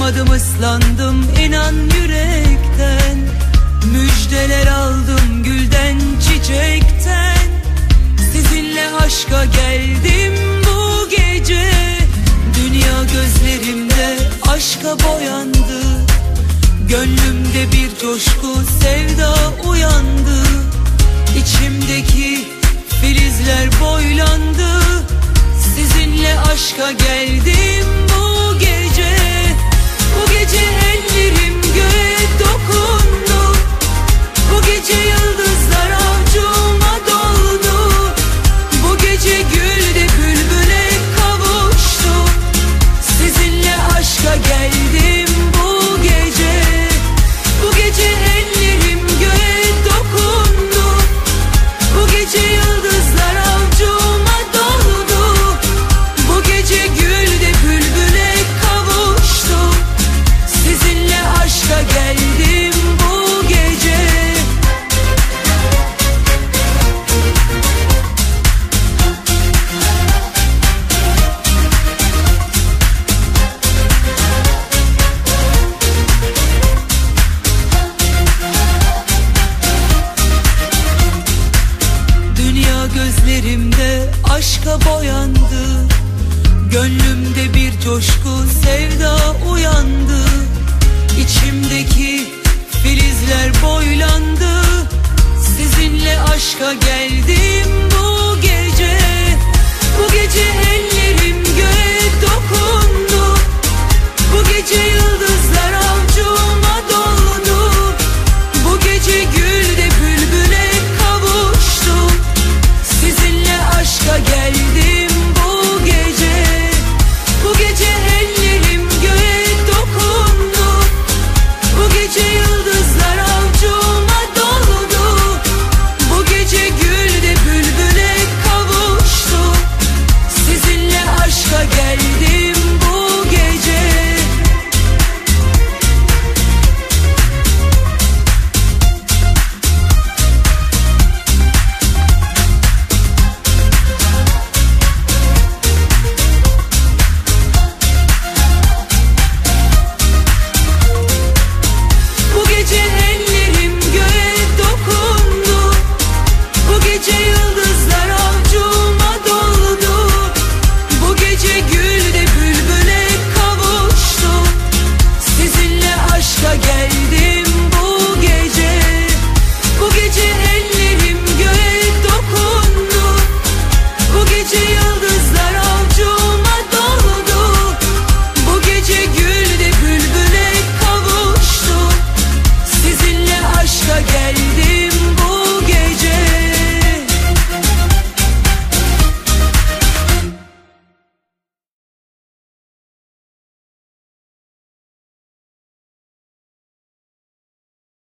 Doymadım, ıslandım inan yürekten. Müjdeler aldım gülden, çiçekten. Sizinle aşka geldim bu gece. Dünya gözlerimde aşka boyandı. Gönlümde bir coşku, sevda uyandı. İçimdeki filizler boylandı. Sizinle aşka geldim bu gece. Bu gece ellerim göğe dokundu. Bu gece yıldızlar avcuma doldu. Bu gece gülde bülbüle kavuştu. Sizinle aşka geldim bu gece. Bu gece ellerim göğe dokundu. Bu gece yıldızlar avcuma doldu. Bu gece gülde bülbüle kavuştu. Sizinle aşka geldim bu gece. Dünya gözlerimde aşka boyandı. Gönlümde bir coşku, sevda uyandı. İçimdeki filizler boylandı. Sizinle aşka geldim